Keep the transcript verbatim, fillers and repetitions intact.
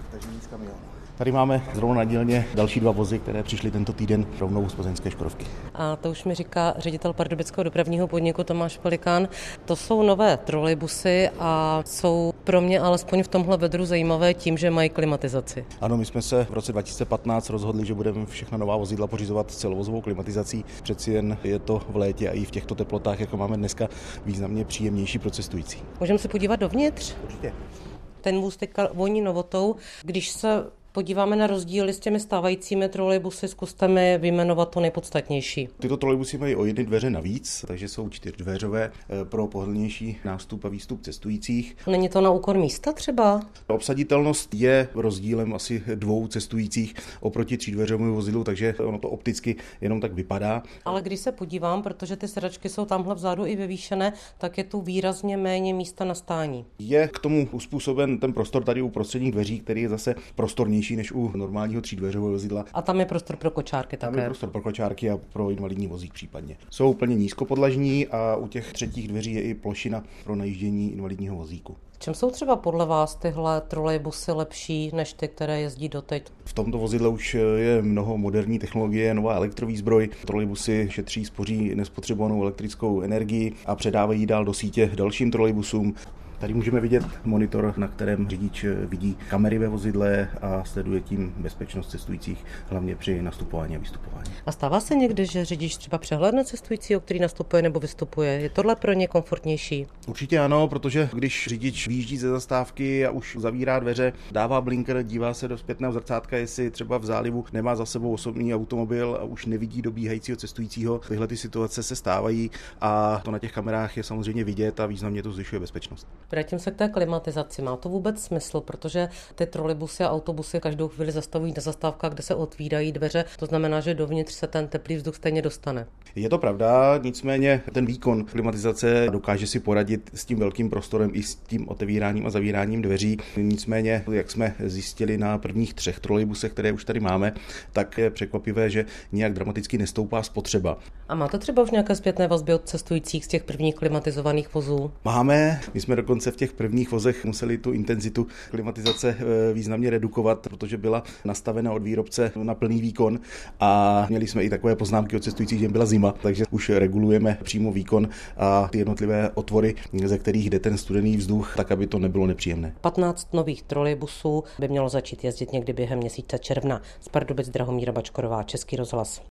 takže nic kamionu. Tady máme zrovna na dílně další dva vozy, které přišly tento týden rovnou z plzeňské Škodovky. A to už mi říká ředitel pardubického dopravního podniku Tomáš Pelikán. To jsou nové trolejbusy a jsou pro mě alespoň v tomhle vedru zajímavé tím, že mají klimatizaci. Ano, my jsme se v roce dva tisíce patnáct rozhodli, že budeme všechna nová vozidla pořizovat s celovozovou klimatizací. Přeci jen je to v létě a i v těchto teplotách, jako máme dneska, významně příjemnější pro cestující. Můžeme se podívat dovnitř? Určitě. Ten vůz teďka voní novotou. Když se podíváme na rozdíly s těmi stávajícími trolejbusy, zkuste mi vyjmenovat to nejpodstatnější. Tyto trolejbusy mají o jedny dveře navíc, takže jsou čtyřdveřové pro pohodlnější nástup a výstup cestujících. Není to na úkor místa třeba? Obsaditelnost je rozdílem asi dvou cestujících oproti třídveřovému vozidlu, takže ono to opticky jenom tak vypadá. Ale když se podívám, protože ty sedačky jsou tamhle vzadu i vyvýšené, tak je tu výrazně méně místa na stání. Je k tomu uspůsoben ten prostor tady u prostředních dveří, který je zase prostornější než u normálního třídveřového vozidla. A tam je prostor pro kočárky také. Tam je prostor pro kočárky a pro invalidní vozík případně. Jsou úplně nízkopodlažní a u těch třetích dveří je i plošina pro najíždění invalidního vozíku. V čem jsou třeba podle vás tyhle trolejbusy lepší než ty, které jezdí doteď? V tomto vozidle už je mnoho moderní technologie, nová elektrovýzbroj. Trolejbusy šetří, spoří nespotřebovanou elektrickou energii a předávají dál do sítě dalším trolejbusům. Tady můžeme vidět monitor, na kterém řidič vidí kamery ve vozidle a sleduje tím bezpečnost cestujících, hlavně při nastupování a vystupování. A stává se někdy, že řidič třeba přehlédne cestujícího, který nastupuje nebo vystupuje? Je tohle pro ně komfortnější? Určitě ano, protože když řidič vyjíždí ze zastávky a už zavírá dveře, dává blinker, dívá se do zpětného zrcátka, jestli třeba v zálivu nemá za sebou osobní automobil a už nevidí dobíhajícího cestujícího. Tyhle ty situace se stávají a to na těch kamerách je samozřejmě vidět a významně to zvyšuje bezpečnost. Vrátím se k té klimatizaci. Má to vůbec smysl, protože ty trolejbusy a autobusy každou chvíli zastavují na zastávkách, kde se otvírají dveře. To znamená, že dovnitř se ten teplý vzduch stejně dostane. Je to pravda, nicméně ten výkon klimatizace dokáže si poradit s tím velkým prostorem i s tím otevíráním a zavíráním dveří. Nicméně, jak jsme zjistili na prvních třech trolejbusech, které už tady máme, tak je překvapivé, že nějak dramaticky nestoupá spotřeba. A máte třeba už nějaké zpětné vazby od cestujících z těch prvních klimatizovaných vozů? Máme, my jsme dokonce v těch prvních vozech museli tu intenzitu klimatizace významně redukovat, protože byla nastavena od výrobce na plný výkon a měli jsme i takové poznámky od cestujících, že byla zima, takže už regulujeme přímo výkon a ty jednotlivé otvory, ze kterých jde ten studený vzduch, tak aby to nebylo nepříjemné. patnáct nových trolejbusů by mělo začít jezdit někdy během měsíce června. Z Pardubic Drahomíra Bačkorová, Český rozhlas.